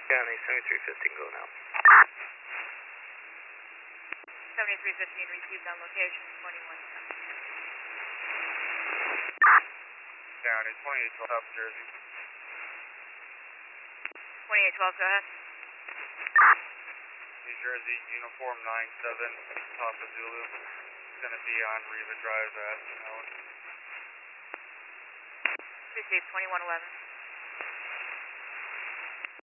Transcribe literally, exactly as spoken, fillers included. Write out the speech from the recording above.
County, seventy-three fifteen, go now. seventy-three fifteen received on location, twenty-one ten. County, twenty-eight twelve, South Jersey. twenty-eight twelve, go ahead. New Jersey, uniform nine seven, Papa Zulu. It's going to be on Riva Drive at Allen. Received, twenty-one eleven.